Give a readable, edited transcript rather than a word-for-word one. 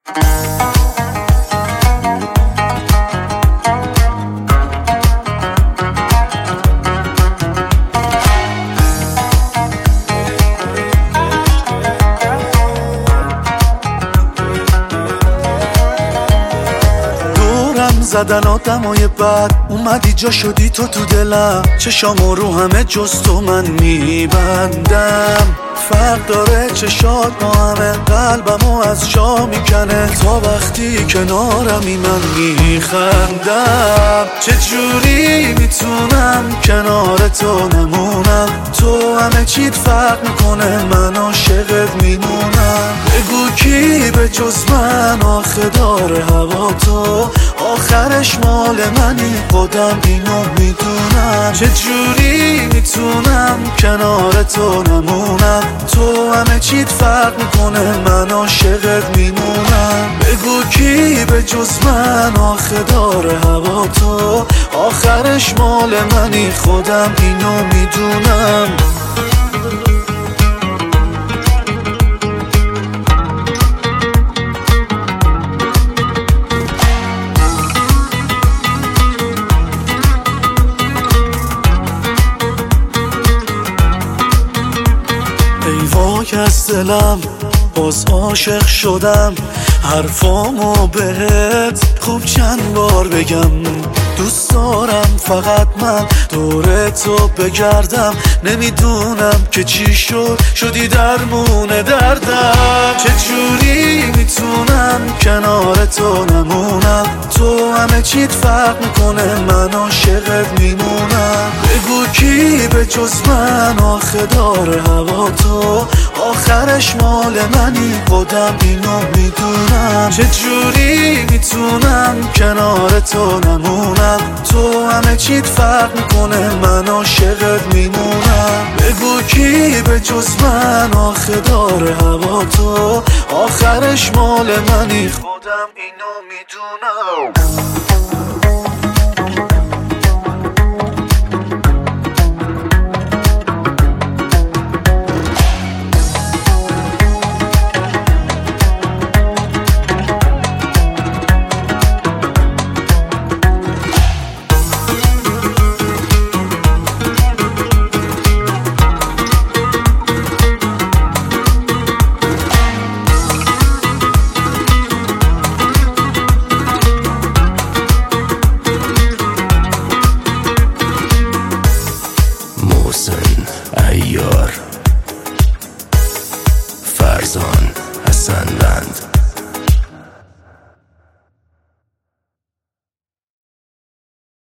زدن آدمای بد اومدی جا شدی تو دلم، چشامو رو همه جز تو من میبندم. فرق داره چشات با همه، قلبمو از جا میکنه تا وقتی کنارمی من میخندم. چجوری میتونم کنار تو نمونم؟ تو همه چیت فرق میکنه، من عاشقت میمونم. بگو کی به جز من آخه داره هوا تو، آخرش مال منی خودم اینو میدونم. چجوری میتونم کنار تو نمونم؟ تو همه چیت فرق میکنه، من عاشقت میمونم. بگو کی به جز من آخه داره هوا تو، آخرش مال منی خودم اینو میدونم. ای وای از دلم باز عاشق شدم، حرفامو بهت خوب چند بار بگم. دوست دارم فقط من دور تو بگردم، نمیدونم که چی شدی درمون دردم. چجوری میتونم کنار تو نمونم؟ تو همه چیت فرق میکنه، من عاشقت میمونم. بگو کی به جز من آخه داره هوا تو، آخرش مال منی خودم اینو میدونم. چجوری میتونم کنار تو نمونم؟ تو همه چیت فرق میکنه، من عاشقت میمونم. بگو کی به جز من آخه داره هوا تو، آخرش مال منی خودم اینو میدونم.